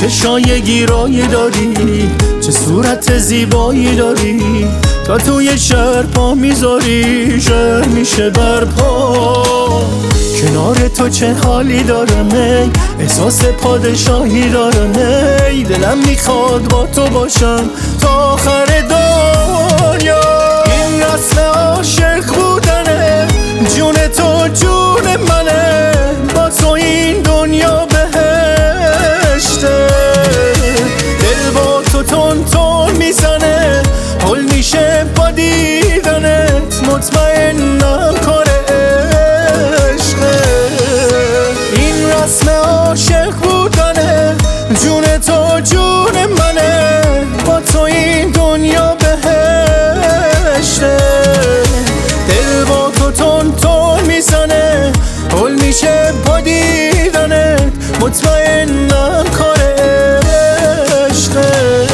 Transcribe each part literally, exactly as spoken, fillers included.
چشای گیرایی داری، چه صورت زیبایی داری، تا توی شهر پا میذاری شهر میشه برپا. کنار تو چه حالی دارم ای، احساس پادشاهی دارم ای، دلم میخواد با تو باشم تا آخر دنیا. این رسم عاشق بودنه، جون تو جون منه، با تو این دنیا بهشته. دل با تو تون تون میزنه، حل میشه با دیدنت، مطمئنم کاره عشقه. این رسم عاشق بودنه، جون تو جون منه، با تو این دنیا بهشته. دل با تو تون تون میزنه، حل میشه با دیدنت، مطمئنم کاره عشقه.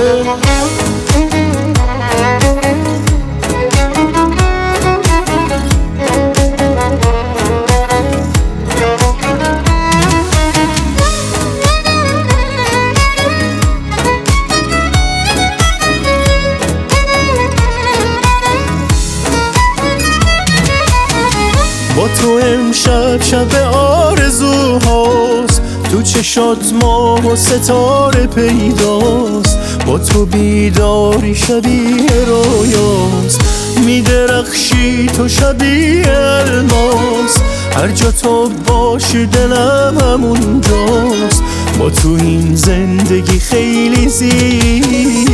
با تو امشب شب آرزوهاست، تو چشات ماه و ستاره پیداست، با تو بیداری شبیه رویاست، میدرخشی تو شبیه الماس، هر جا تو باشی دلم همونجاست، با تو این زندگی خیلی زیباست.